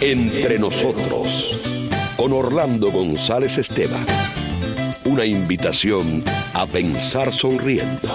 Entre nosotros, con Orlando González Esteban. Una invitación a pensar sonriendo.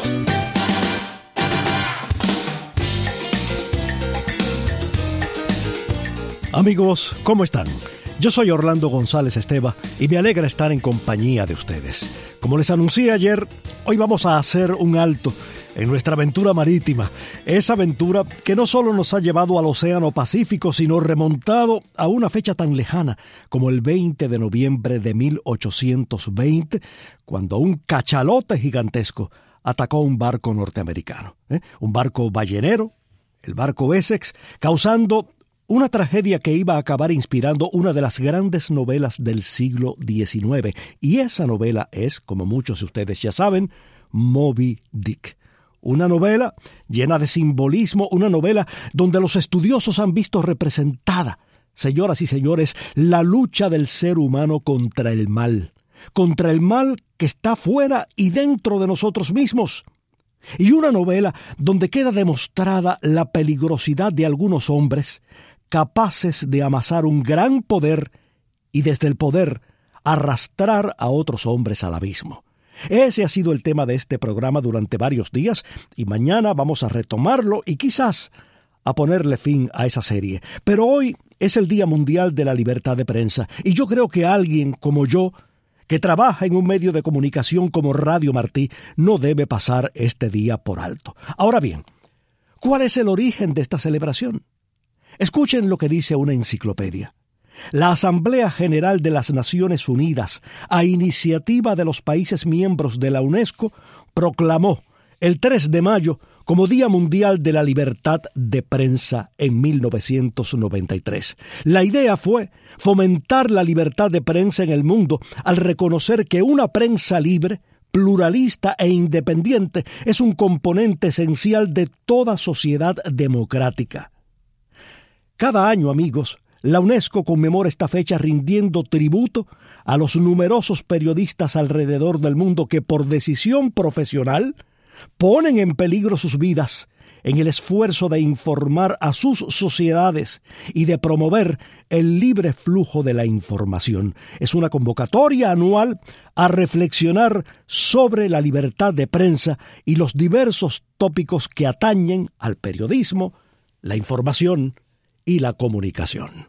Amigos, ¿cómo están? Yo soy Orlando González Esteban y me alegra estar en compañía de ustedes. Como les anuncié ayer, hoy vamos a hacer un alto en nuestra aventura marítima. Esa aventura que no solo nos ha llevado al Océano Pacífico, sino remontado a una fecha tan lejana como el 20 de noviembre de 1820, cuando un cachalote gigantesco atacó un barco norteamericano. Un barco ballenero, el barco Essex, causando una tragedia que iba a acabar inspirando una de las grandes novelas del siglo XIX. Y esa novela es, como muchos de ustedes ya saben, Moby Dick. Una novela llena de simbolismo, una novela donde los estudiosos han visto representada, señoras y señores, la lucha del ser humano contra el mal que está fuera y dentro de nosotros mismos. Y una novela donde queda demostrada la peligrosidad de algunos hombres capaces de amasar un gran poder y desde el poder arrastrar a otros hombres al abismo. Ese ha sido el tema de este programa durante varios días y mañana vamos a retomarlo y quizás a ponerle fin a esa serie. Pero hoy es el Día Mundial de la Libertad de Prensa y yo creo que alguien como yo, que trabaja en un medio de comunicación como Radio Martí, no debe pasar este día por alto. Ahora bien, ¿cuál es el origen de esta celebración? Escuchen lo que dice una enciclopedia. La Asamblea General de las Naciones Unidas, a iniciativa de los países miembros de la UNESCO, proclamó el 3 de mayo como Día Mundial de la Libertad de Prensa en 1993. La idea fue fomentar la libertad de prensa en el mundo al reconocer que una prensa libre, pluralista e independiente es un componente esencial de toda sociedad democrática. Cada año, amigos, la UNESCO conmemora esta fecha rindiendo tributo a los numerosos periodistas alrededor del mundo que por decisión profesional ponen en peligro sus vidas en el esfuerzo de informar a sus sociedades y de promover el libre flujo de la información. Es una convocatoria anual a reflexionar sobre la libertad de prensa y los diversos tópicos que atañen al periodismo, la información y la comunicación.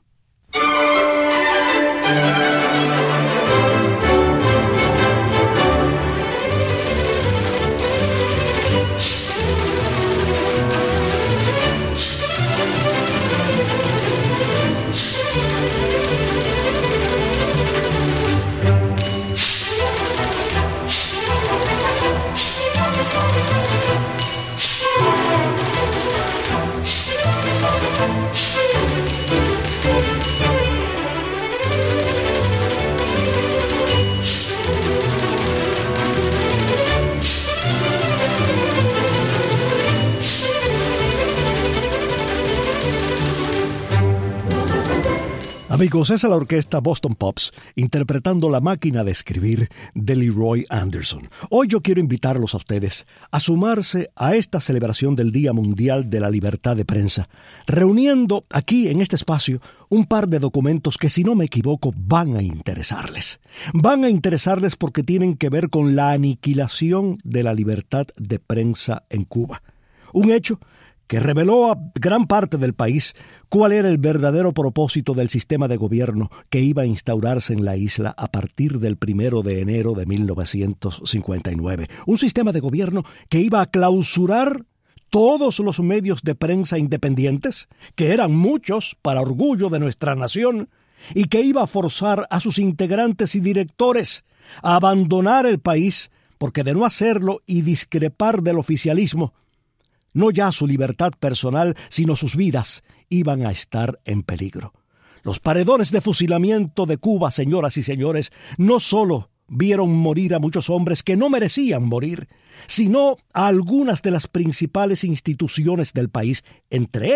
Amigos, esa es la orquesta Boston Pops interpretando La máquina de escribir de Leroy Anderson. Hoy yo quiero invitarlos a ustedes a sumarse a esta celebración del Día Mundial de la Libertad de Prensa, reuniendo aquí en este espacio un par de documentos que, si no me equivoco, van a interesarles. Van a interesarles porque tienen que ver con la aniquilación de la libertad de prensa en Cuba. Un hecho que reveló a gran parte del país cuál era el verdadero propósito del sistema de gobierno que iba a instaurarse en la isla a partir del 1 de enero de 1959. Un sistema de gobierno que iba a clausurar todos los medios de prensa independientes, que eran muchos para orgullo de nuestra nación, y que iba a forzar a sus integrantes y directores a abandonar el país, porque de no hacerlo y discrepar del oficialismo, no ya su libertad personal, sino sus vidas iban a estar en peligro. Los paredones de fusilamiento de Cuba, señoras y señores, no solo vieron morir a muchos hombres que no merecían morir, sino a algunas de las principales instituciones del país, entre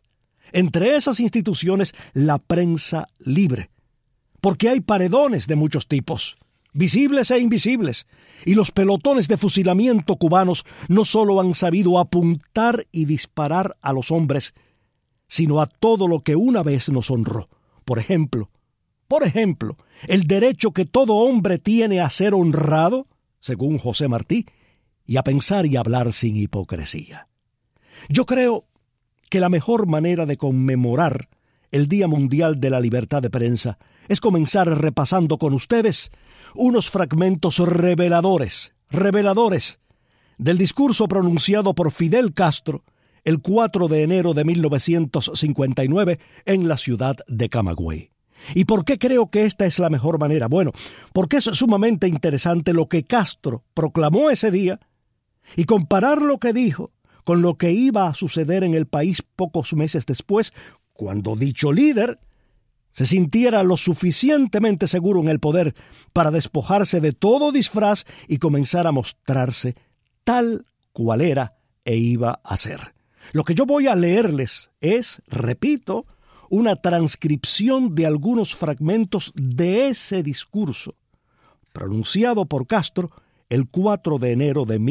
esas instituciones, la prensa libre. Porque hay paredones de muchos tipos, visibles e invisibles, y los pelotones de fusilamiento cubanos no solo han sabido apuntar y disparar a los hombres, sino a todo lo que una vez nos honró, Por ejemplo, el derecho que todo hombre tiene a ser honrado, según José Martí, y a pensar y hablar sin hipocresía. Yo creo que la mejor manera de conmemorar el Día Mundial de la Libertad de Prensa es comenzar repasando con ustedes unos fragmentos reveladores del discurso pronunciado por Fidel Castro el 4 de enero de 1959 en la ciudad de Camagüey. ¿Y por qué creo que esta es la mejor manera? Bueno, porque es sumamente interesante lo que Castro proclamó ese día y comparar lo que dijo con lo que iba a suceder en el país pocos meses después, cuando dicho líder se sintiera lo suficientemente seguro en el poder para despojarse de todo disfraz y comenzar a mostrarse tal cual era e iba a ser. Lo que yo voy a leerles es, repito, una transcripción de algunos fragmentos de ese discurso, pronunciado por Castro el 4 de enero de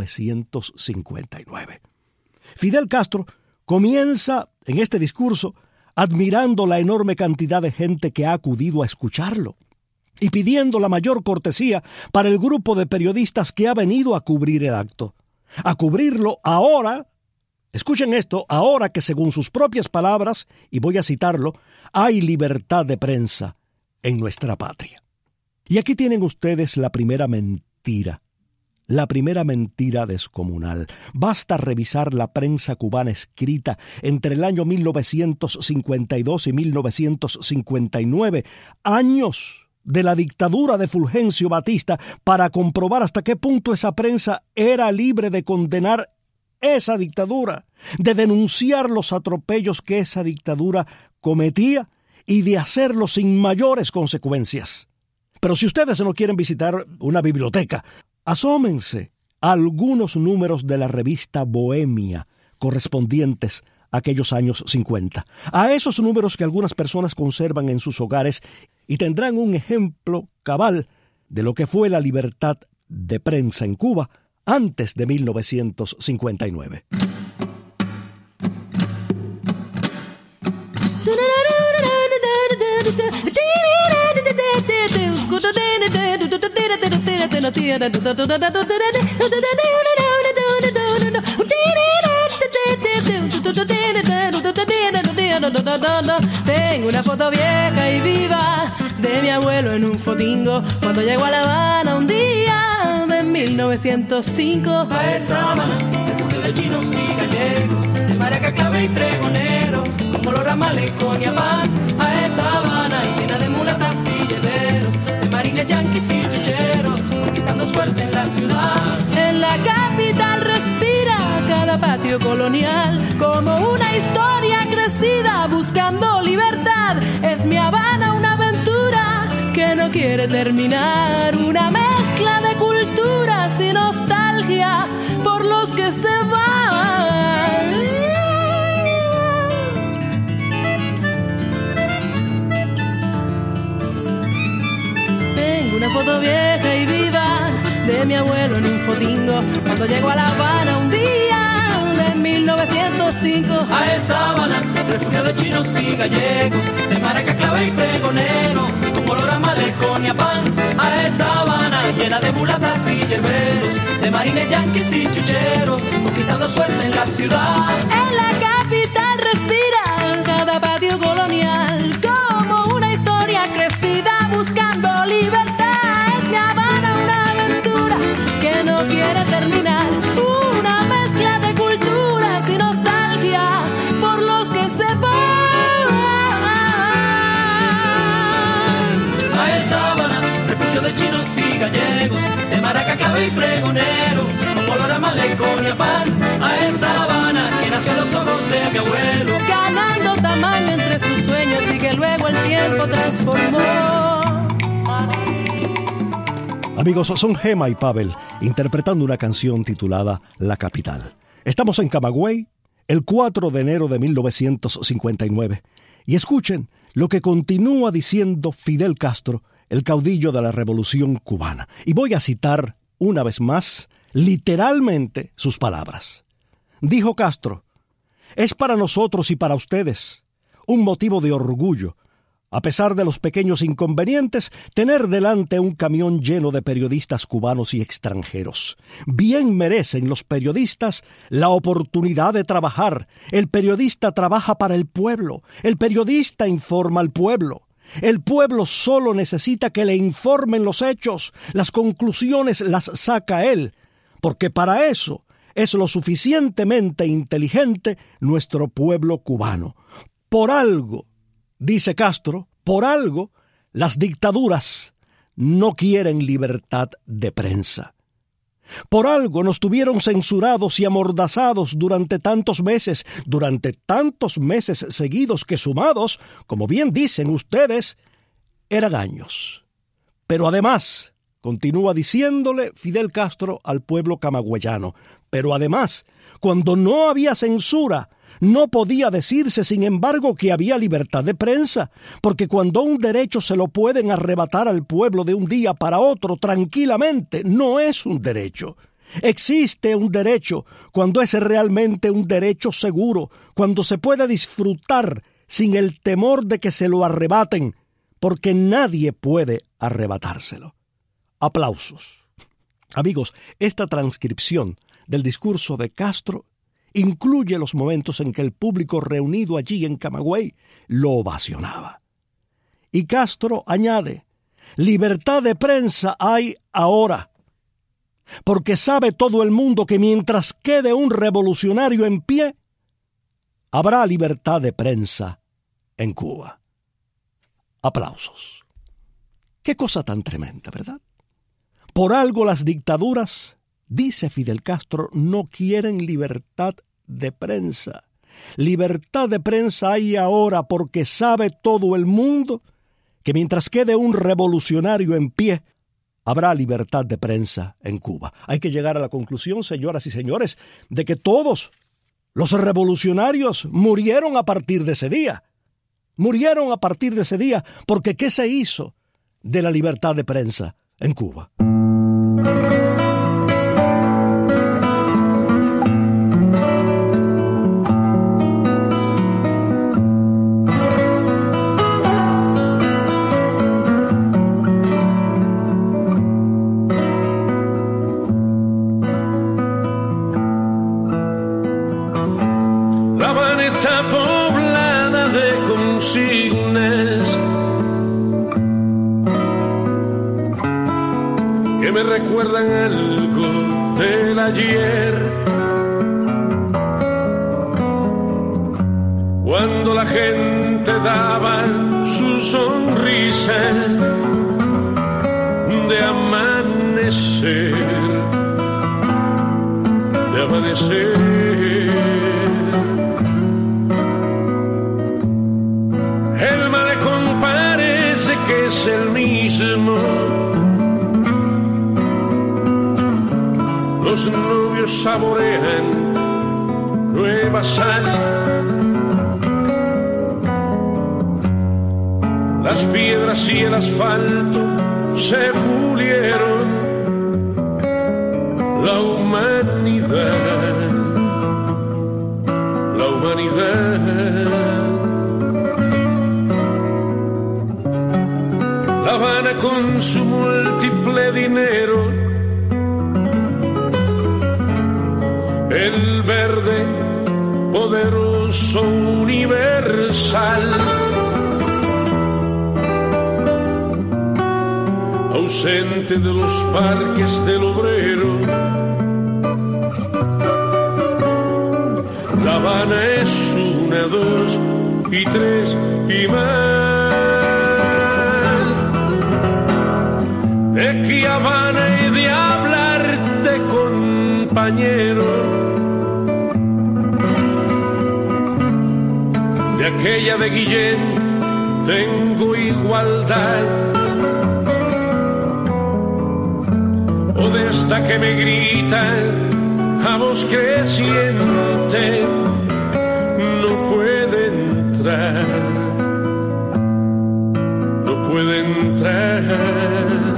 1959. Fidel Castro comienza en este discurso admirando la enorme cantidad de gente que ha acudido a escucharlo y pidiendo la mayor cortesía para el grupo de periodistas que ha venido a cubrir el acto. A cubrirlo ahora, escuchen esto, ahora que según sus propias palabras, y voy a citarlo, hay libertad de prensa en nuestra patria. Y aquí tienen ustedes la primera mentira descomunal. Basta revisar la prensa cubana escrita entre el año 1952 y 1959, años de la dictadura de Fulgencio Batista, para comprobar hasta qué punto esa prensa era libre de condenar esa dictadura, de denunciar los atropellos que esa dictadura cometía y de hacerlo sin mayores consecuencias. Pero si ustedes no quieren visitar una biblioteca, asómense a algunos números de la revista Bohemia correspondientes a aquellos años 50. A esos números que algunas personas conservan en sus hogares y tendrán un ejemplo cabal de lo que fue la libertad de prensa en Cuba antes de 1959. Tengo una foto vieja y viva de mi abuelo en un fotingo cuando llegó a La Habana un día de 1905. A esa Habana, refugio de chinos y gallegos, de maraca, clave y pregonero, como olor a malecón y a pan. A esa Habana llena de mulatas y lleveros, de marines, yanquis y chucheros, conquistando suerte en la ciudad. En la capital respira cada patio colonial como una historia crecida buscando libertad. Es mi Habana una aventura que no quiere terminar, una mezcla de culturas y nostalgia por los que se van. Tengo una foto vieja y viva de mi abuelo en un fotingo cuando llegó a La Habana un día de 1905. A esa Habana, refugio de chinos y gallegos, de maraca, clave y pregonero, como olor a malecón y a pan. A esa Habana llena de mulatas y yerberos, de marines, yanquis y chucheros, conquistando suerte en la ciudad. En la capital respira cada patio colonial como una historia crecida buscando libertad. Es mi Habana una aventura que no quiere terminar, una mezcla de culturas y nostalgia por los que se van. A esa Habana, refugio de chinos y gallegos, de maraca, clave y pregonero, como olor a malecón y a pan. A esa Habana que nació a los ojos de mi abuelo, ganando tamaño entre sus sueños y que luego el tiempo transformó. Amigos, son Gema y Pavel interpretando una canción titulada La Capital. Estamos en Camagüey, el 4 de enero de 1959. Y escuchen lo que continúa diciendo Fidel Castro, el caudillo de la Revolución Cubana. Y voy a citar una vez más, literalmente, sus palabras. Dijo Castro: es para nosotros y para ustedes un motivo de orgullo a pesar de los pequeños inconvenientes, tener delante un camión lleno de periodistas cubanos y extranjeros. Bien merecen los periodistas la oportunidad de trabajar. El periodista trabaja para el pueblo. El periodista informa al pueblo. El pueblo solo necesita que le informen los hechos. Las conclusiones las saca él, porque para eso es lo suficientemente inteligente nuestro pueblo cubano. Por algo, dice Castro, por algo las dictaduras no quieren libertad de prensa. Por algo nos tuvieron censurados y amordazados durante tantos meses seguidos que sumados, como bien dicen ustedes, eran años. Pero además, continúa diciéndole Fidel Castro al pueblo camagüeyano, pero además, cuando no había censura, no podía decirse, sin embargo, que había libertad de prensa, porque cuando un derecho se lo pueden arrebatar al pueblo de un día para otro tranquilamente, no es un derecho. Existe un derecho cuando es realmente un derecho seguro, cuando se puede disfrutar sin el temor de que se lo arrebaten, porque nadie puede arrebatárselo. Aplausos. Amigos, esta transcripción del discurso de Castro incluye los momentos en que el público reunido allí en Camagüey lo ovacionaba. Y Castro añade, libertad de prensa hay ahora, porque sabe todo el mundo que mientras quede un revolucionario en pie, habrá libertad de prensa en Cuba. Aplausos. Qué cosa tan tremenda, ¿verdad? Por algo las dictaduras, dice Fidel Castro, no quieren libertad de prensa. Libertad de prensa hay ahora porque sabe todo el mundo que mientras quede un revolucionario en pie, habrá libertad de prensa en Cuba. Hay que llegar a la conclusión, señoras y señores, de que todos los revolucionarios murieron a partir de ese día. Murieron a partir de ese día porque ¿qué se hizo de la libertad de prensa en Cuba? Que me recuerdan algo del ayer, cuando la gente daba su sonrisa de amanecer, de amanecer. El malecón parece que es el mismo. Los novios saborean nueva sal. Las piedras y el asfalto se pulieron. La humanidad, la humanidad. La Habana con su múltiple dinero, el verde poderoso universal, ausente de los parques del obrero. La Habana es 1, 2 y 3 y más. De que Habana he de hablarte, compañero, de aquella de Guillén tengo igualdad, o de esta que me grita a voz creciente, no puede entrar, no puede entrar.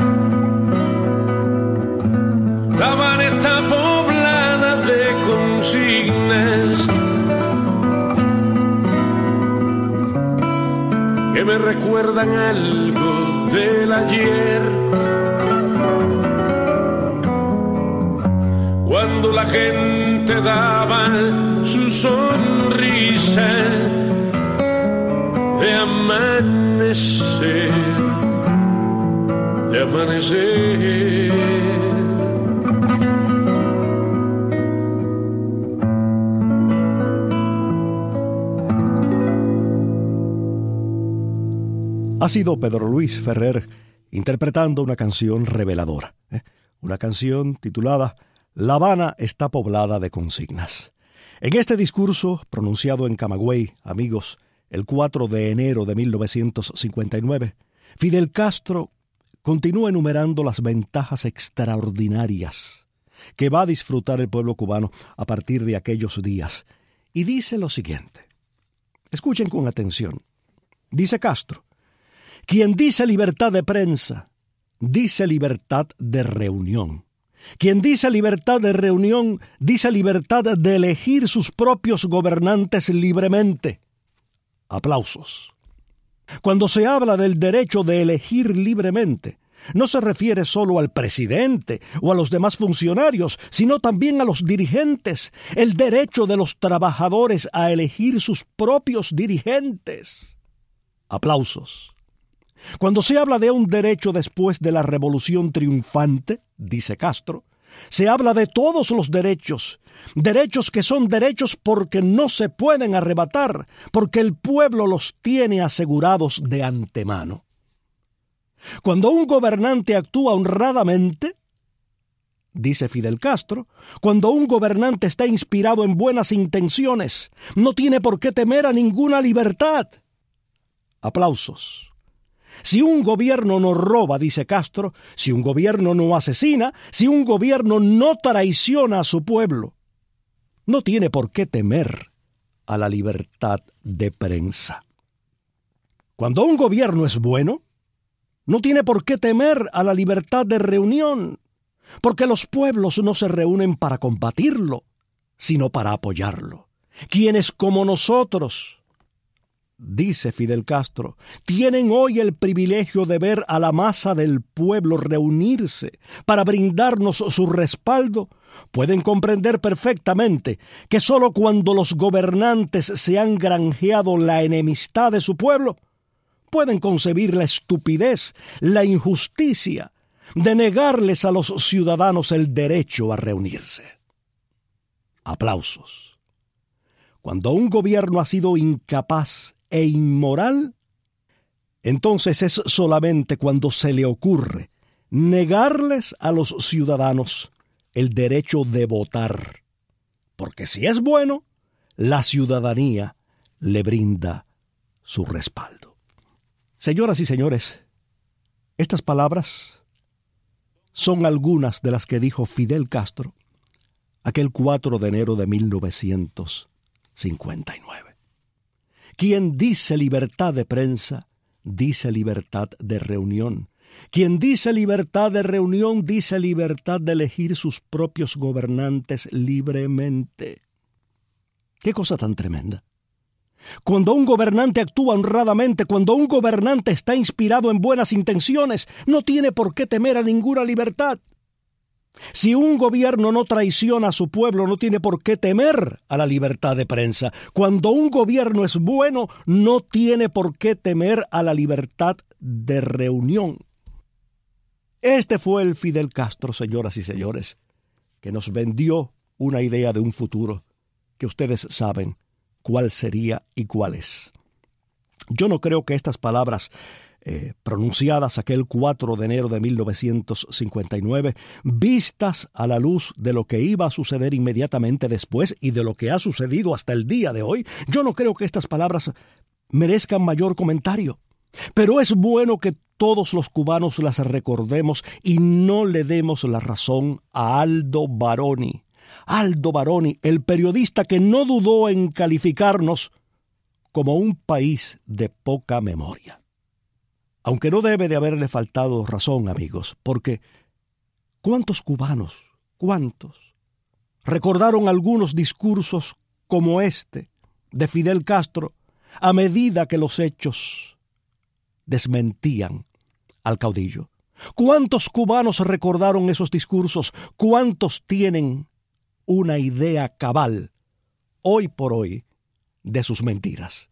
La Habana está poblada de consignas que me recuerdan algo del ayer. Cuando la gente daba su sonrisa de amanecer, de amanecer. Ha sido Pedro Luis Ferrer interpretando una canción reveladora, una canción titulada La Habana está poblada de consignas. En este discurso, pronunciado en Camagüey, amigos, el 4 de enero de 1959, Fidel Castro continúa enumerando las ventajas extraordinarias que va a disfrutar el pueblo cubano a partir de aquellos días. Y dice lo siguiente. Escuchen con atención. Dice Castro: quien dice libertad de prensa, dice libertad de reunión. Quien dice libertad de reunión, dice libertad de elegir sus propios gobernantes libremente. Aplausos. Cuando se habla del derecho de elegir libremente, no se refiere solo al presidente o a los demás funcionarios, sino también a los dirigentes, el derecho de los trabajadores a elegir sus propios dirigentes. Aplausos. Cuando se habla de un derecho después de la revolución triunfante, dice Castro, se habla de todos los derechos, derechos que son derechos porque no se pueden arrebatar, porque el pueblo los tiene asegurados de antemano. Cuando un gobernante actúa honradamente, dice Fidel Castro, cuando un gobernante está inspirado en buenas intenciones, no tiene por qué temer a ninguna libertad. Aplausos. Si un gobierno no roba, dice Castro, si un gobierno no asesina, si un gobierno no traiciona a su pueblo, no tiene por qué temer a la libertad de prensa. Cuando un gobierno es bueno, no tiene por qué temer a la libertad de reunión, porque los pueblos no se reúnen para combatirlo, sino para apoyarlo. Quienes como nosotros, dice Fidel Castro, tienen hoy el privilegio de ver a la masa del pueblo reunirse para brindarnos su respaldo, pueden comprender perfectamente que sólo cuando los gobernantes se han granjeado la enemistad de su pueblo, pueden concebir la estupidez, la injusticia de negarles a los ciudadanos el derecho a reunirse. Aplausos. Cuando un gobierno ha sido incapaz e inmoral, entonces es solamente cuando se le ocurre negarles a los ciudadanos el derecho de votar, porque si es bueno, la ciudadanía le brinda su respaldo. Señoras y señores, estas palabras son algunas de las que dijo Fidel Castro aquel 4 de enero de 1959. Quien dice libertad de prensa, dice libertad de reunión. Quien dice libertad de reunión, dice libertad de elegir sus propios gobernantes libremente. ¡Qué cosa tan tremenda! Cuando un gobernante actúa honradamente, cuando un gobernante está inspirado en buenas intenciones, no tiene por qué temer a ninguna libertad. Si un gobierno no traiciona a su pueblo, no tiene por qué temer a la libertad de prensa. Cuando un gobierno es bueno, no tiene por qué temer a la libertad de reunión. Este fue el Fidel Castro, señoras y señores, que nos vendió una idea de un futuro que ustedes saben cuál sería y cuál es. Yo no creo que estas palabras pronunciadas aquel 4 de enero de 1959, vistas a la luz de lo que iba a suceder inmediatamente después y de lo que ha sucedido hasta el día de hoy, yo no creo que estas palabras merezcan mayor comentario. Pero es bueno que todos los cubanos las recordemos y no le demos la razón a Aldo Baroni. Aldo Baroni, el periodista que no dudó en calificarnos como un país de poca memoria. Aunque no debe de haberle faltado razón, amigos, porque ¿cuántos cubanos, recordaron algunos discursos como este de Fidel Castro a medida que los hechos desmentían al caudillo? ¿Cuántos cubanos recordaron esos discursos? ¿Cuántos tienen una idea cabal, hoy por hoy, de sus mentiras?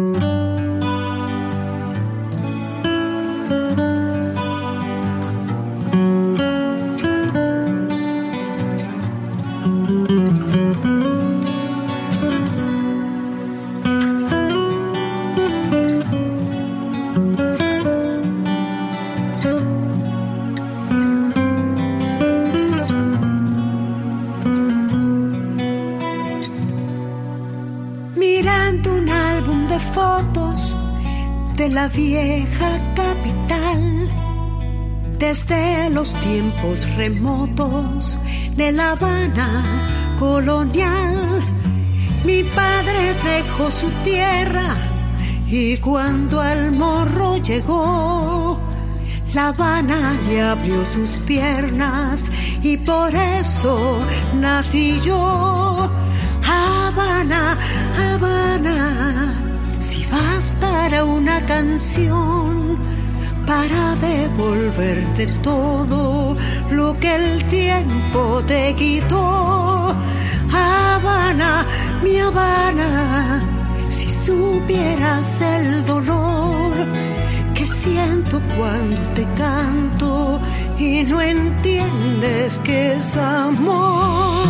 Fotos de la vieja capital, desde los tiempos remotos de La Habana colonial. Mi padre dejó su tierra y cuando al Morro llegó, La Habana le abrió sus piernas y por eso nací yo. Habana, Habana, si bastara una canción para devolverte todo lo que el tiempo te quitó. Habana, mi Habana, si supieras el dolor que siento cuando te canto y no entiendes que es amor.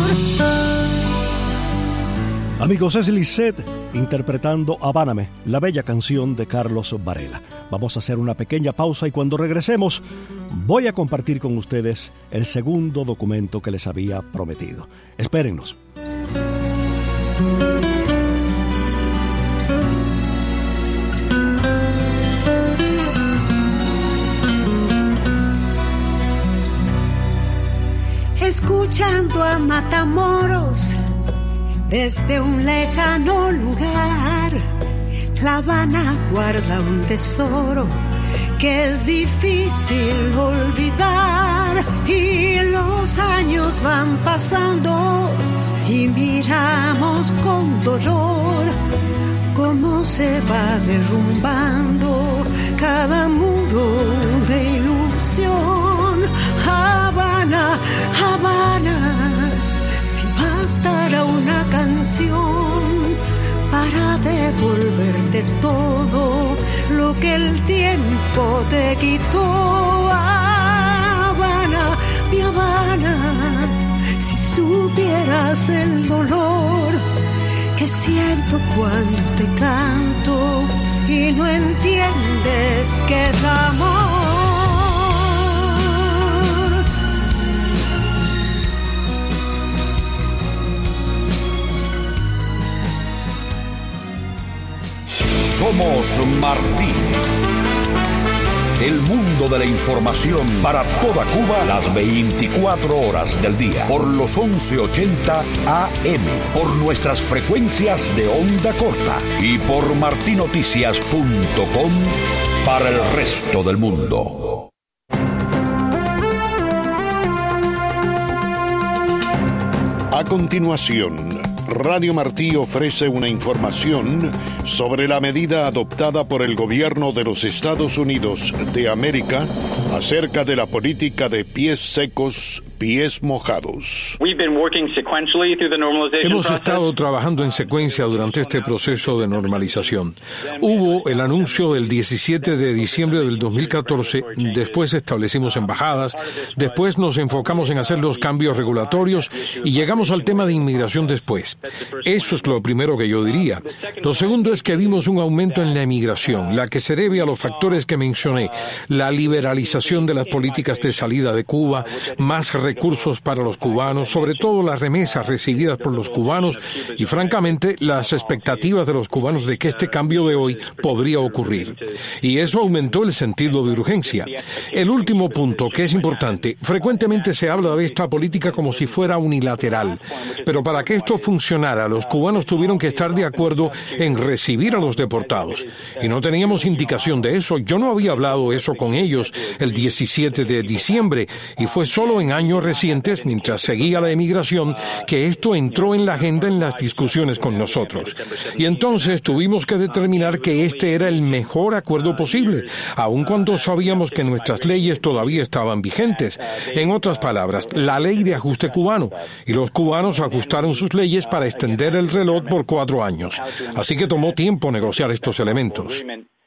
Amigos, es Lisette interpretando Habáname, la bella canción de Carlos Varela. Vamos a hacer una pequeña pausa y cuando regresemos voy a compartir con ustedes el segundo documento que les había prometido. Espérennos. Escuchando a Matamoros desde un lejano lugar, La Habana guarda un tesoro que es difícil olvidar. Y los años van pasando y miramos con dolor cómo se va derrumbando cada muro de ilusión. Habana, Habana, si bastara una canción para devolverte todo lo que el tiempo te quitó. Habana, mi Habana, si supieras el dolor que siento cuando te canto y no entiendes que es amor. Somos Martí. El mundo de la información para toda Cuba las 24 horas del día. Por los 1180 AM. Por nuestras frecuencias de onda corta. Y por martinoticias.com para el resto del mundo. A continuación, Radio Martí ofrece una información sobre la medida adoptada por el gobierno de los Estados Unidos de América acerca de la política de pies secos, pies mojados. Hemos estado trabajando en secuencia durante este proceso de normalización. Hubo el anuncio del 17 de diciembre del 2014, después establecimos embajadas, después nos enfocamos en hacer los cambios regulatorios y llegamos al tema de inmigración después. Eso es lo primero que yo diría. Lo segundo es que vimos un aumento en la emigración, la que se debe a los factores que mencioné, la liberalización de las políticas de salida de Cuba, más recursos para los cubanos, sobre todo las remesas recibidas por los cubanos y, francamente, las expectativas de los cubanos de que este cambio de hoy podría ocurrir. Y eso aumentó el sentido de urgencia. El último punto, que es importante, frecuentemente se habla de esta política como si fuera unilateral, pero para que esto funcionara, los cubanos tuvieron que estar de acuerdo en recibir a los deportados. Y no teníamos indicación de eso. Yo no había hablado eso con ellos el 17 de diciembre y fue solo en años años recientes, mientras seguía la emigración, que esto entró en la agenda en las discusiones con nosotros. Y entonces tuvimos que determinar que este era el mejor acuerdo posible, aun cuando sabíamos que nuestras leyes todavía estaban vigentes. En otras palabras, la ley de ajuste cubano. Y los cubanos ajustaron sus leyes para extender el reloj por 4 años. Así que tomó tiempo negociar estos elementos.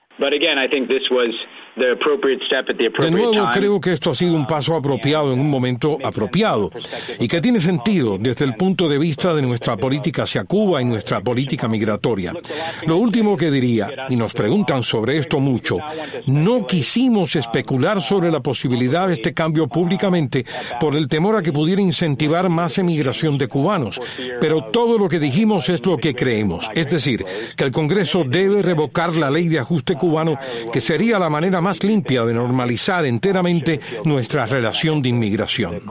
De nuevo, creo que esto ha sido un paso apropiado en un momento apropiado y que tiene sentido desde el punto de vista de nuestra política hacia Cuba y nuestra política migratoria. Lo último que diría, y nos preguntan sobre esto mucho, no quisimos especular sobre la posibilidad de este cambio públicamente por el temor a que pudiera incentivar más emigración de cubanos, pero todo lo que dijimos es lo que creemos, es decir, que el Congreso debe revocar la ley de ajuste cubano, que sería la manera más limpia de normalizar enteramente nuestra relación de inmigración.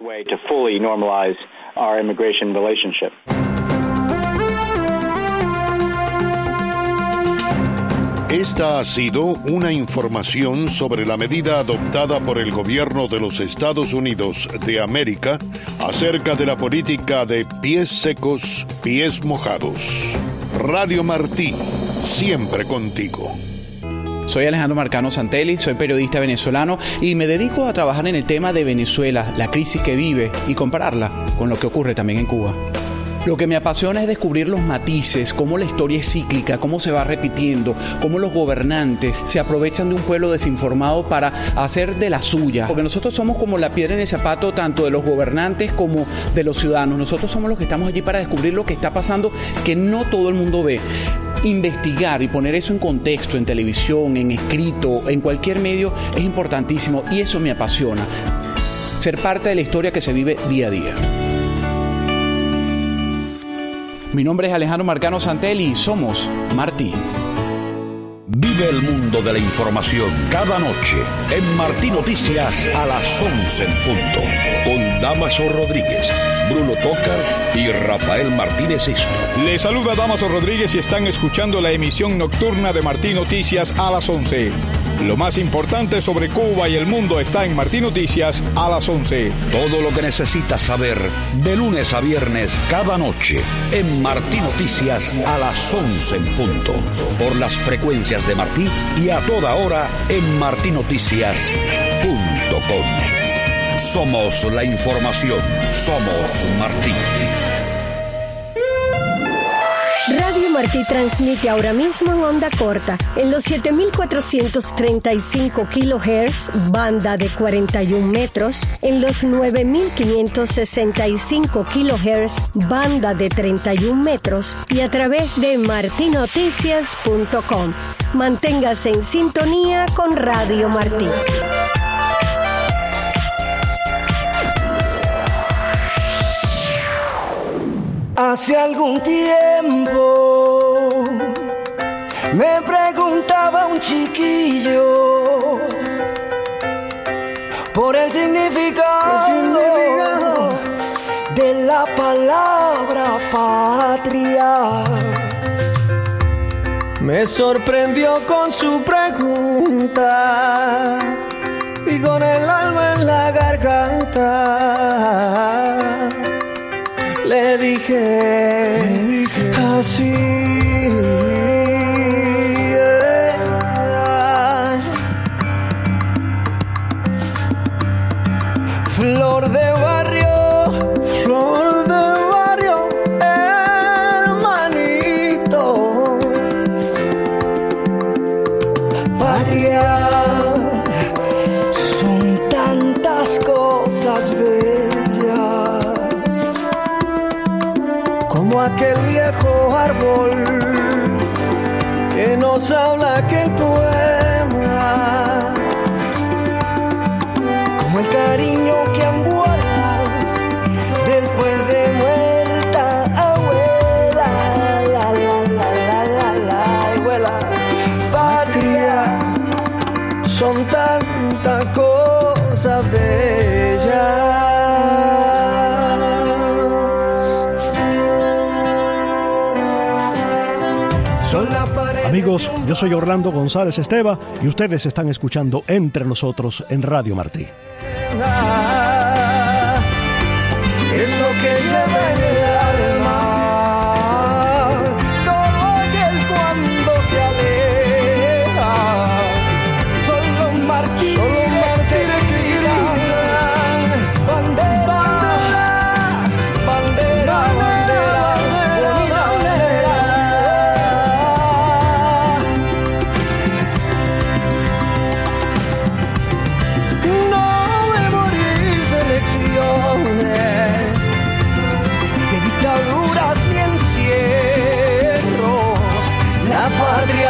Esta ha sido una información sobre la medida adoptada por el gobierno de los Estados Unidos de América acerca de la política de pies secos, pies mojados. Radio Martí, siempre contigo. Soy Alejandro Marcano Santelli, soy periodista venezolano y me dedico a trabajar en el tema de Venezuela, la crisis que vive y compararla con lo que ocurre también en Cuba. Lo que me apasiona es descubrir los matices, cómo la historia es cíclica, cómo se va repitiendo, cómo los gobernantes se aprovechan de un pueblo desinformado para hacer de la suya. Porque nosotros somos como la piedra en el zapato tanto de los gobernantes como de los ciudadanos. Nosotros somos los que estamos allí para descubrir lo que está pasando que no todo el mundo ve. Investigar y poner eso en contexto, en televisión, en escrito, en cualquier medio, es importantísimo y eso me apasiona. Ser parte de la historia que se vive día a día. Mi nombre es Alejandro Marcano Santelli y somos Martí. Vive el mundo de la información cada noche en Martí Noticias a las 11 en punto. Con Damaso Rodríguez, Bruno Tocas y Rafael Martínez Isto. Les saluda Damaso Rodríguez y están escuchando la emisión nocturna de Martí Noticias a las 11. Lo más importante sobre Cuba y el mundo está en Martí Noticias a las 11. Todo lo que necesitas saber de lunes a viernes cada noche en Martí Noticias a las 11 en punto. Por las frecuencias de Martí y a toda hora en martinoticias.com. Somos la información. Somos Martí. Radio Martí transmite ahora mismo en onda corta, en los 7.435 kHz, banda de 41 metros, en los 9.565 kHz, banda de 31 metros, y a través de martinoticias.com. Manténgase en sintonía con Radio Martí. Hace algún tiempo me preguntaba un chiquillo por el significado de la palabra patria. Me sorprendió con su pregunta y con el alma en la garganta le dije así, flor de barrio, hermanito, patria, son tantas cosas bellas, como aquel viejo árbol que nos habla aquel poema, como el cariño que guardas después de muerta abuela, la abuela. Patria, son tantas cosas bellas. Amigos, yo soy Orlando González Esteva y ustedes están escuchando Entre Nosotros en Radio Martí.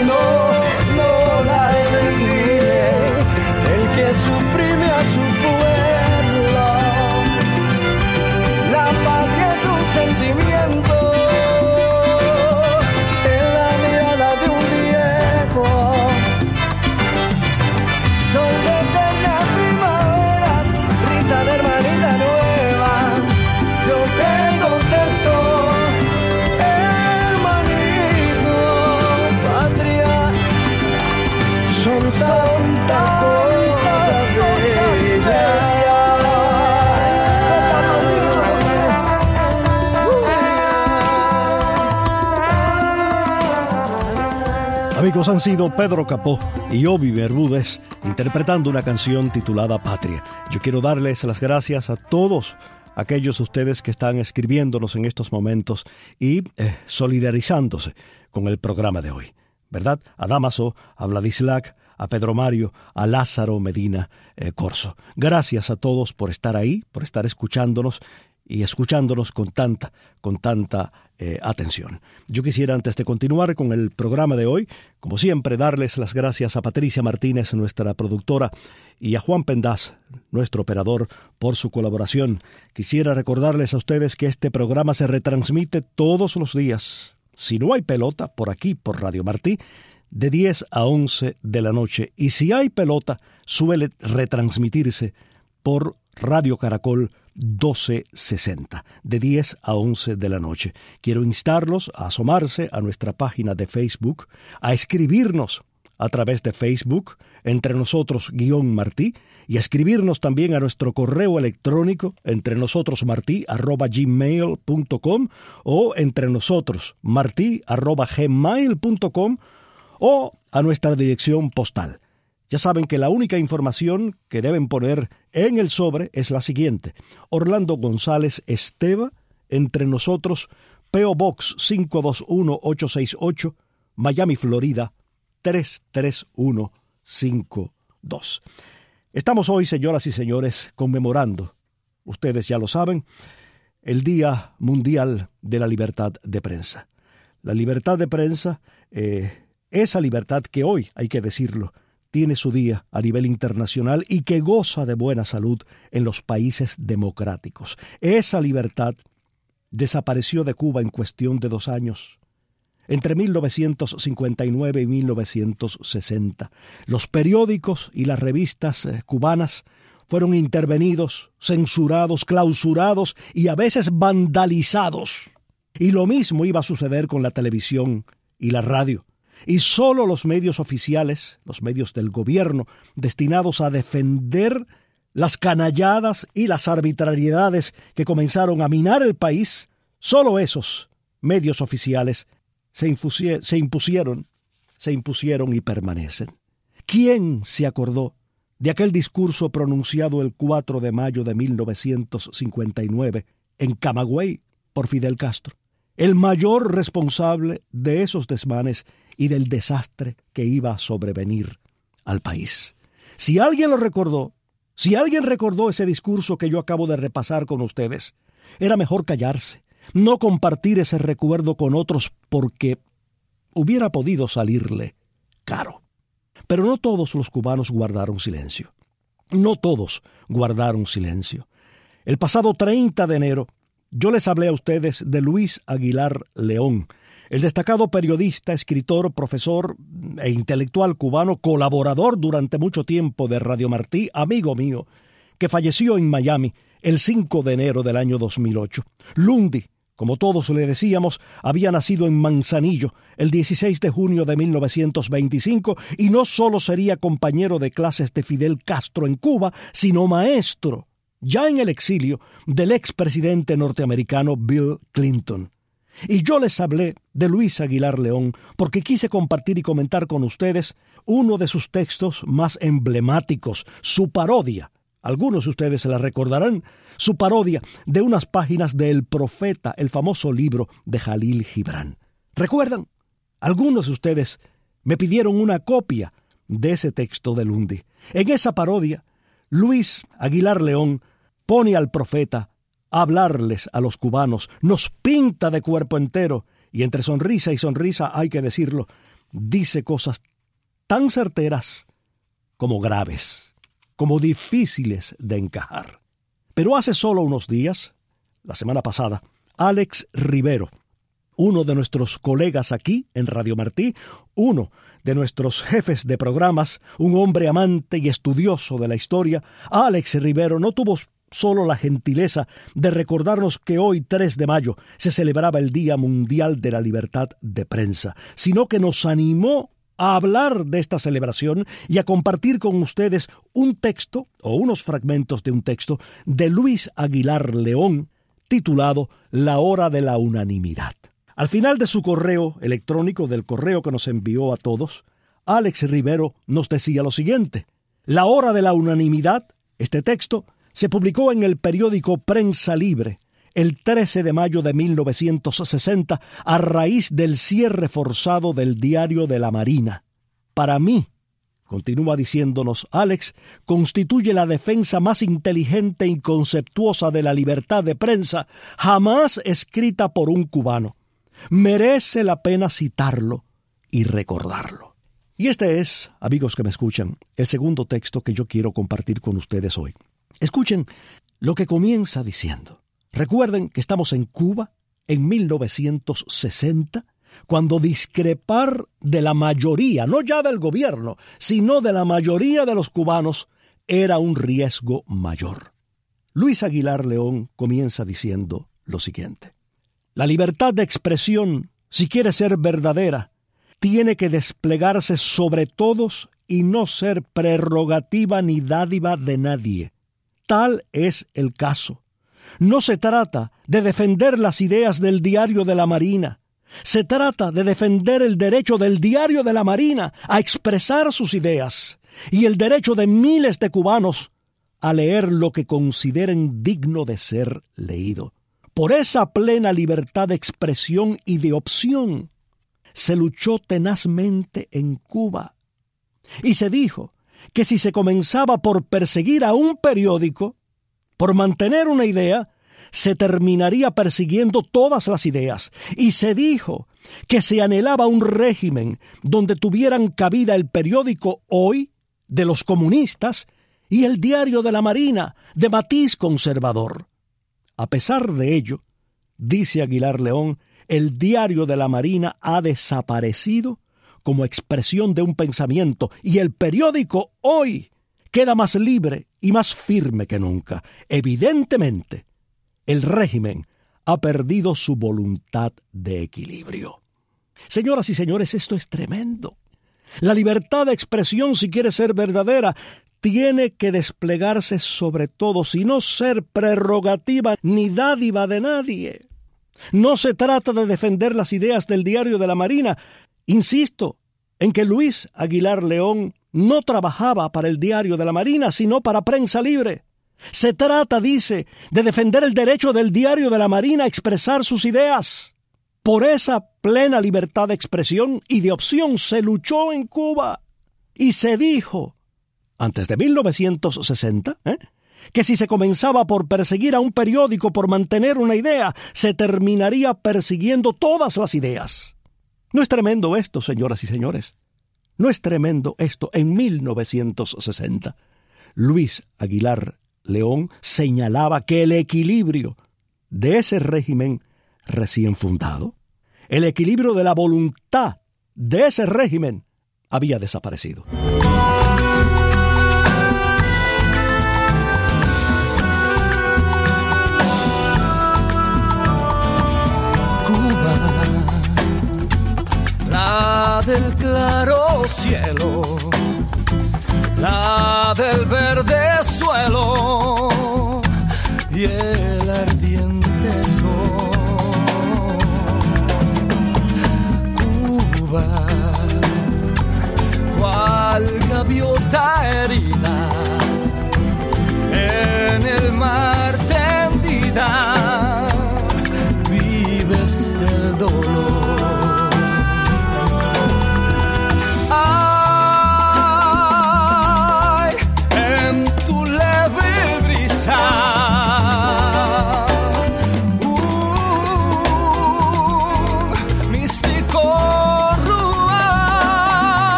no la define el que suprime a su pueblo. La patria es un sentimiento en la mirada de un viejo. Sol de eterna primavera, risa de hermanita nueva. Yo te contesto, hermanito, patria, son tantas cosas bellas. Amigos, han sido Pedro Capó y Obi Bermúdez interpretando una canción titulada Patria. Yo quiero darles las gracias a todos aquellos de ustedes que están escribiéndonos en estos momentos y solidarizándose con el programa de hoy, ¿verdad? A Damaso, a Vladislav, a Pedro Mario, a Lázaro Medina Corso. Gracias a todos por estar ahí, por estar escuchándonos y escuchándonos con tanta atención. Yo quisiera, antes de continuar con el programa de hoy, como siempre, darles las gracias a Patricia Martínez, nuestra productora, y a Juan Pendaz, nuestro operador, por su colaboración. Quisiera recordarles a ustedes que este programa se retransmite todos los días, si no hay pelota, por aquí, por Radio Martí, de 10 a 11 de la noche. Y si hay pelota, suele retransmitirse por Radio Caracol 1260, de 10 a 11 de la noche. Quiero instarlos a asomarse a nuestra página de Facebook, a escribirnos a través de Facebook, Entre Nosotros-Martí, y a escribirnos también a nuestro correo electrónico, entrenosotros@gmail.com, o entrenosotros@gmail.com, o a nuestra dirección postal. Ya saben que la única información que deben poner en el sobre es la siguiente: Orlando González Esteva, Entre Nosotros, P.O. Box 521868, Miami, Florida 33152. Estamos hoy, señoras y señores, conmemorando, ustedes ya lo saben, el Día Mundial de la Libertad de Prensa. La libertad de prensa, esa libertad que hoy, hay que decirlo, tiene su día a nivel internacional y que goza de buena salud en los países democráticos. Esa libertad desapareció de Cuba en cuestión de 2 años. Entre 1959 y 1960, los periódicos y las revistas cubanas fueron intervenidos, censurados, clausurados y a veces vandalizados. Y lo mismo iba a suceder con la televisión y la radio. Y solo los medios oficiales, los medios del gobierno, destinados a defender las canalladas y las arbitrariedades que comenzaron a minar el país, solo esos medios oficiales se impusieron y permanecen. ¿Quién se acordó de aquel discurso pronunciado el 4 de mayo de 1959 en Camagüey por Fidel Castro? El mayor responsable de esos desmanes y del desastre que iba a sobrevenir al país. Si alguien lo recordó, si alguien recordó ese discurso que yo acabo de repasar con ustedes, era mejor callarse, no compartir ese recuerdo con otros porque hubiera podido salirle caro. Pero no todos los cubanos guardaron silencio. No todos guardaron silencio. El pasado 30 de enero, yo les hablé a ustedes de Luis Aguilar León, el destacado periodista, escritor, profesor e intelectual cubano, colaborador durante mucho tiempo de Radio Martí, amigo mío, que falleció en Miami el 5 de enero del año 2008. Lundi, como todos le decíamos, había nacido en Manzanillo el 16 de junio de 1925 y no solo sería compañero de clases de Fidel Castro en Cuba, sino maestro, ya en el exilio, del expresidente norteamericano Bill Clinton. Y yo les hablé de Luis Aguilar León porque quise compartir y comentar con ustedes uno de sus textos más emblemáticos, su parodia. Algunos de ustedes se la recordarán, su parodia de unas páginas de El Profeta, el famoso libro de Jalil Gibran. ¿Recuerdan? Algunos de ustedes me pidieron una copia de ese texto de Lundi. En esa parodia, Luis Aguilar León pone al Profeta a hablarles a los cubanos, nos pinta de cuerpo entero, y entre sonrisa y sonrisa, hay que decirlo, dice cosas tan certeras como graves, como difíciles de encajar. Pero hace solo unos días, la semana pasada, Alex Rivero, uno de nuestros colegas aquí en Radio Martí, uno de nuestros jefes de programas, un hombre amante y estudioso de la historia, Alex Rivero no tuvo solo la gentileza de recordarnos que hoy, 3 de mayo, se celebraba el Día Mundial de la Libertad de Prensa, sino que nos animó a hablar de esta celebración y a compartir con ustedes un texto, o unos fragmentos de un texto, de Luis Aguilar León, titulado La Hora de la Unanimidad. Al final de su correo electrónico, del correo que nos envió a todos, Alex Rivero nos decía lo siguiente: La Hora de la Unanimidad, este texto, se publicó en el periódico Prensa Libre el 13 de mayo de 1960 a raíz del cierre forzado del Diario de la Marina. Para mí, continúa diciéndonos Alex, constituye la defensa más inteligente y conceptuosa de la libertad de prensa jamás escrita por un cubano. Merece la pena citarlo y recordarlo. Y este es, amigos que me escuchan, el segundo texto que yo quiero compartir con ustedes hoy. Escuchen lo que comienza diciendo. Recuerden que estamos en Cuba en 1960, cuando discrepar de la mayoría, no ya del gobierno, sino de la mayoría de los cubanos, era un riesgo mayor. Luis Aguilar León comienza diciendo lo siguiente: La libertad de expresión, si quiere ser verdadera, tiene que desplegarse sobre todos y no ser prerrogativa ni dádiva de nadie. Tal es el caso. No se trata de defender las ideas del Diario de la Marina. Se trata de defender el derecho del Diario de la Marina a expresar sus ideas y el derecho de miles de cubanos a leer lo que consideren digno de ser leído. Por esa plena libertad de expresión y de opción se luchó tenazmente en Cuba. Y se dijo que si se comenzaba por perseguir a un periódico, por mantener una idea, se terminaría persiguiendo todas las ideas. Y se dijo que se anhelaba un régimen donde tuvieran cabida el periódico Hoy, de los comunistas, y el Diario de la Marina, de matiz conservador. A pesar de ello, dice Aguilar León, el Diario de la Marina ha desaparecido como expresión de un pensamiento, y el periódico Hoy queda más libre y más firme que nunca. Evidentemente, el régimen ha perdido su voluntad de equilibrio. Señoras y señores, esto es tremendo. La libertad de expresión, si quiere ser verdadera, tiene que desplegarse sobre todos y no ser prerrogativa ni dádiva de nadie. No se trata de defender las ideas del Diario de la Marina. Insisto en que Luis Aguilar León no trabajaba para el Diario de la Marina, sino para Prensa Libre. Se trata, dice, de defender el derecho del Diario de la Marina a expresar sus ideas. Por esa plena libertad de expresión y de opción se luchó en Cuba. Y se dijo, antes de 1960, que si se comenzaba por perseguir a un periódico por mantener una idea, se terminaría persiguiendo todas las ideas. ¿No es tremendo esto, señoras y señores? ¿No es tremendo esto? En 1960, Luis Aguilar León señalaba que el equilibrio de ese régimen recién fundado, el equilibrio de la voluntad de ese régimen, había desaparecido. Cuba, la del claro cielo, la del verde suelo y el ardiente sol. Cuba, cual gaviota herida en el mar tendida, vives del dolor.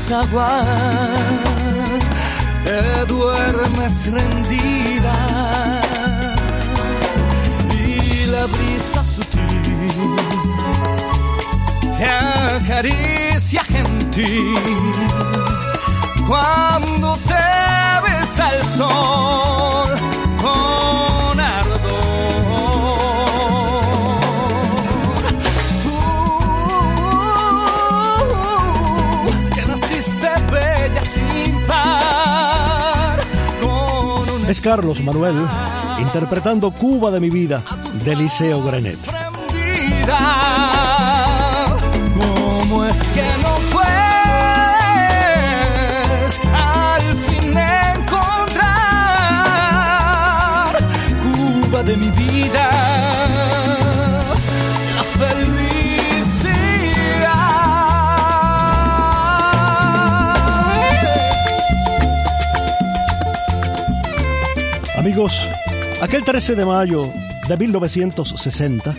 aguas te duermes rendida y la brisa sutil que acaricia gentil cuando te besa el sol con ardor. Tú que naciste bella sin par. Es Carlos Manuel interpretando Cuba de mi vida de Liceo Grenet. ¿Cómo es que no puedes al fin encontrar Cuba de mi vida, la felicidad? Amigos, aquel 13 de mayo de 1960,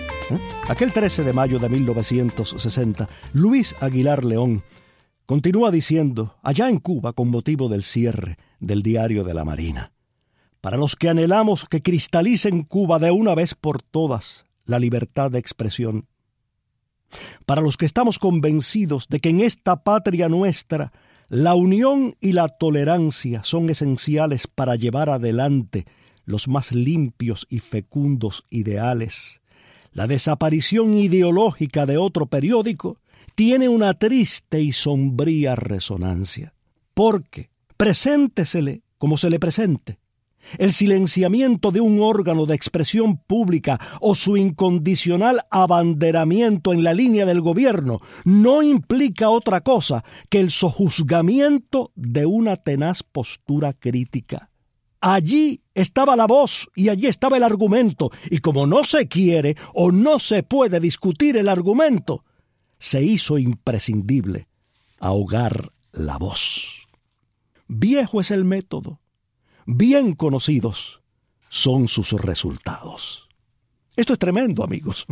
Luis Aguilar León continúa diciendo, allá en Cuba, con motivo del cierre del Diario de la Marina: para los que anhelamos que cristalice en Cuba de una vez por todas la libertad de expresión, para los que estamos convencidos de que en esta patria nuestra la unión y la tolerancia son esenciales para llevar adelante los más limpios y fecundos ideales, la desaparición ideológica de otro periódico tiene una triste y sombría resonancia. Porque, preséntesele como se le presente, el silenciamiento de un órgano de expresión pública o su incondicional abanderamiento en la línea del gobierno no implica otra cosa que el sojuzgamiento de una tenaz postura crítica. Allí estaba la voz y allí estaba el argumento, y como no se quiere o no se puede discutir el argumento, se hizo imprescindible ahogar la voz. Viejo es el método, bien conocidos son sus resultados. Esto es tremendo, amigos.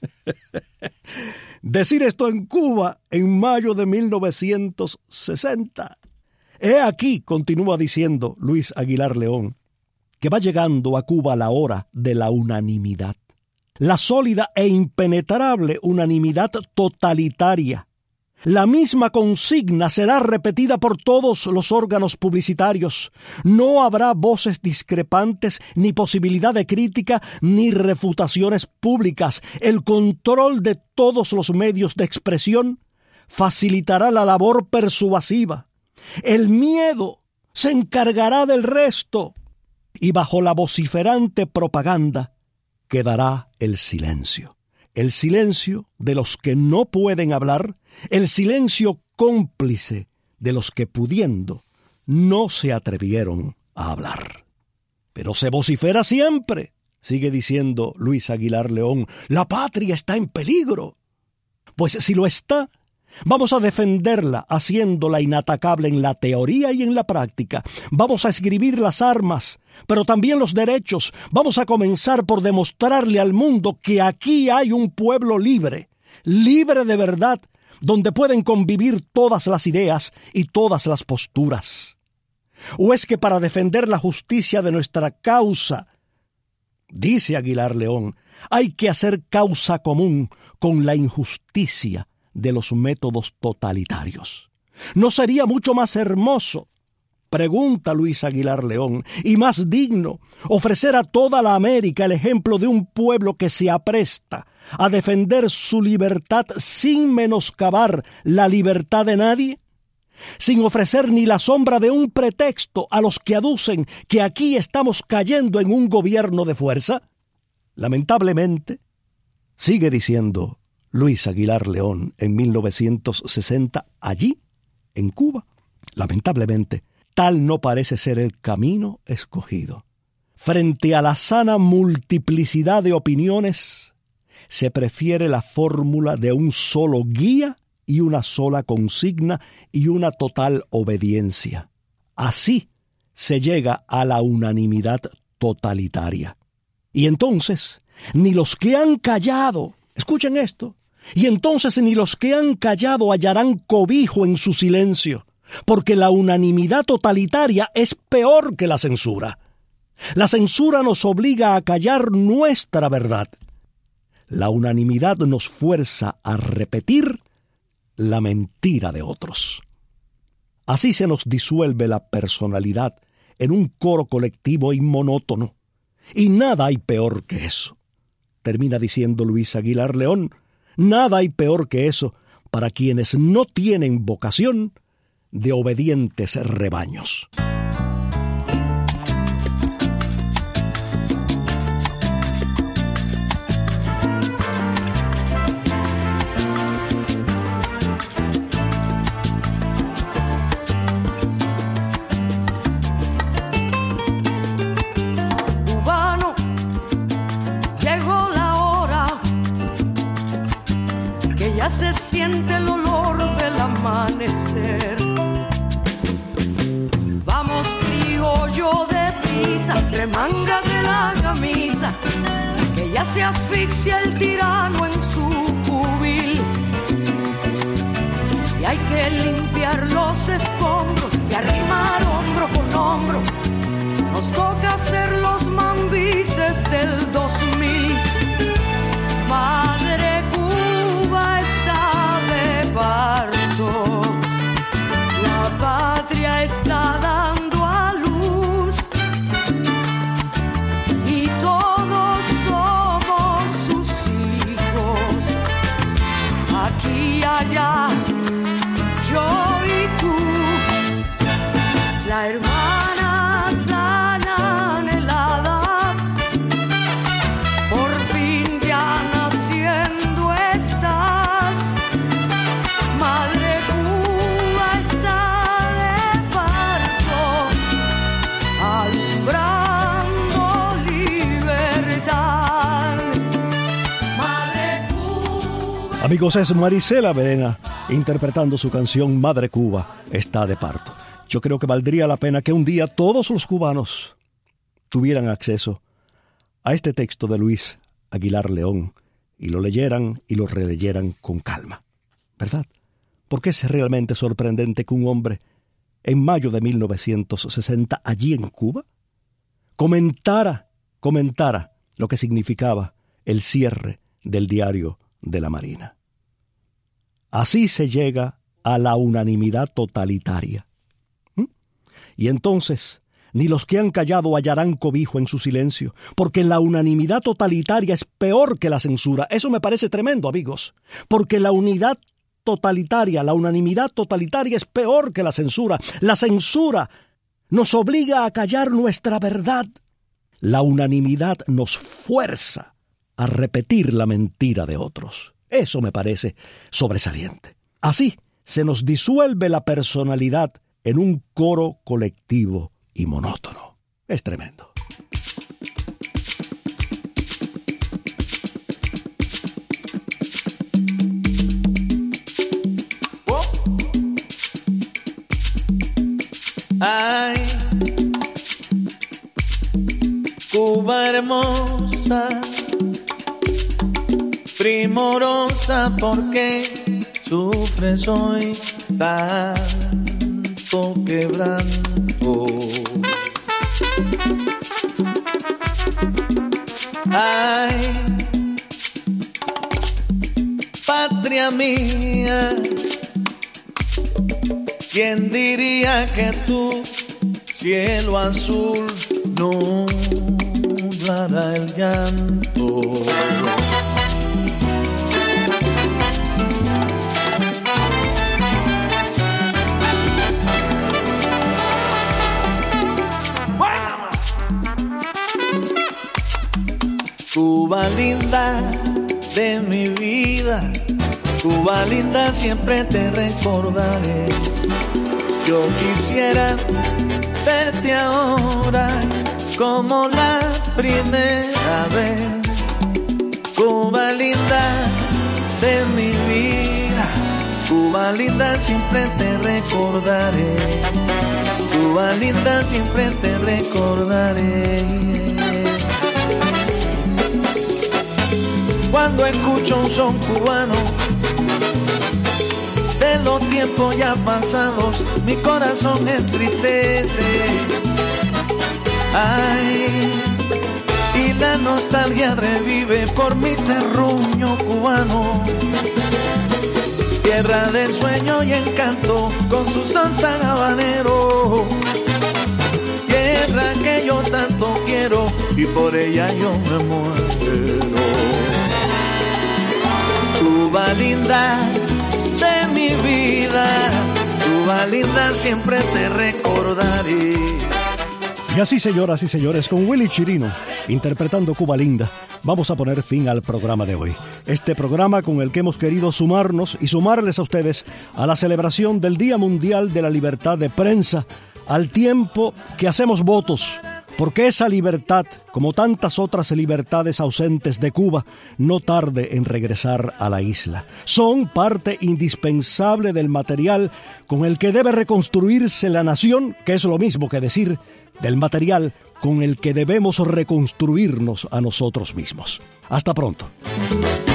Decir esto en Cuba en mayo de 1960. He aquí, continúa diciendo Luis Aguilar León, que va llegando a Cuba la hora de la unanimidad. La sólida e impenetrable unanimidad totalitaria. La misma consigna será repetida por todos los órganos publicitarios. No habrá voces discrepantes, ni posibilidad de crítica, ni refutaciones públicas. El control de todos los medios de expresión facilitará la labor persuasiva. El miedo se encargará del resto. Y bajo la vociferante propaganda quedará el silencio. El silencio de los que no pueden hablar, el silencio cómplice de los que pudiendo no se atrevieron a hablar. Pero se vocifera siempre, sigue diciendo Luis Aguilar León, la patria está en peligro. Pues si lo está, vamos a defenderla haciéndola inatacable en la teoría y en la práctica. Vamos a escribir las armas, pero también los derechos. Vamos a comenzar por demostrarle al mundo que aquí hay un pueblo libre, libre de verdad, donde pueden convivir todas las ideas y todas las posturas. ¿O es que para defender la justicia de nuestra causa, dice Aguilar León, hay que hacer causa común con la injusticia de los métodos totalitarios? ¿No sería mucho más hermoso, pregunta Luis Aguilar León, y más digno ofrecer a toda la América el ejemplo de un pueblo que se apresta a defender su libertad sin menoscabar la libertad de nadie? Sin ofrecer ni la sombra de un pretexto a los que aducen que aquí estamos cayendo en un gobierno de fuerza. Lamentablemente, sigue diciendo Luis Aguilar León en 1960, allí, en Cuba, lamentablemente, tal no parece ser el camino escogido. Frente a la sana multiplicidad de opiniones, se prefiere la fórmula de un solo guía y una sola consigna y una total obediencia. Así se llega a la unanimidad totalitaria. Y entonces, ni los que han callado, escuchen esto, y entonces ni los que han callado hallarán cobijo en su silencio. porque la unanimidad totalitaria es peor que la censura. La censura nos obliga a callar nuestra verdad. La unanimidad nos fuerza a repetir la mentira de otros. Así se nos disuelve la personalidad en un coro colectivo y monótono. Y nada hay peor que eso. Termina diciendo Luis Aguilar León, nada hay peor que eso para quienes no tienen vocación de obedientes rebaños. Se siente el olor del amanecer. Vamos, criollo, deprisa, remángate la camisa, que ya se asfixia el tirano en su cubil. Y hay que limpiar los escombros y arrimar hombro con hombro. Nos toca ser los mambises del 2000. Madre Cuba está de parto, la patria está dando a luz y todos somos sus hijos, aquí, allá, yo y tú, la hermana tan anhelada, por fin ya naciendo está. Madre Cuba está de parto, alumbrando libertad. Madre Cuba. Amigos, es Marisela Verena interpretando su canción Madre Cuba está de parto. Yo creo que valdría la pena que un día todos los cubanos tuvieran acceso a este texto de Luis Aguilar León y lo leyeran y lo releyeran con calma, ¿verdad? Porque es realmente sorprendente que un hombre en mayo de 1960 allí en Cuba comentara lo que significaba el cierre del diario de la Marina. Así se llega a la unanimidad totalitaria. Y entonces, ni los que han callado hallarán cobijo en su silencio, porque la unanimidad totalitaria es peor que la censura. Eso me parece tremendo, amigos, porque la unanimidad totalitaria es peor que la censura. La censura nos obliga a callar nuestra verdad. La unanimidad nos fuerza a repetir la mentira de otros. Eso me parece sobresaliente. Así se nos disuelve la personalidad en un coro colectivo y monótono. Es tremendo. Ay, Cuba hermosa, primorosa, porque sufres hoy tanto quebranto. Ay, patria mía, ¿quién diría que tu cielo azul nublará el llanto? Cuba linda de mi vida, Cuba linda, siempre te recordaré. Yo quisiera verte ahora como la primera vez. Cuba linda de mi vida, Cuba linda, siempre te recordaré. Cuba linda, siempre te recordaré. Cuando escucho un son cubano, de los tiempos ya pasados mi corazón entristece. Ay, y la nostalgia revive por mi terruño cubano, tierra de sueño y encanto con su son tan habanero, tierra que yo tanto quiero y por ella yo me muero. Cuba linda de mi vida, Cuba linda siempre te recordaré. Y así, señoras y señores, con Willy Chirino interpretando Cuba Linda, vamos a poner fin al programa de hoy. Este programa con el que hemos querido sumarnos y sumarles a ustedes a la celebración del Día Mundial de la Libertad de Prensa, al tiempo que hacemos votos porque esa libertad, como tantas otras libertades ausentes de Cuba, no tarde en regresar a la isla. Son parte indispensable del material con el que debe reconstruirse la nación, que es lo mismo que decir del material con el que debemos reconstruirnos a nosotros mismos. Hasta pronto.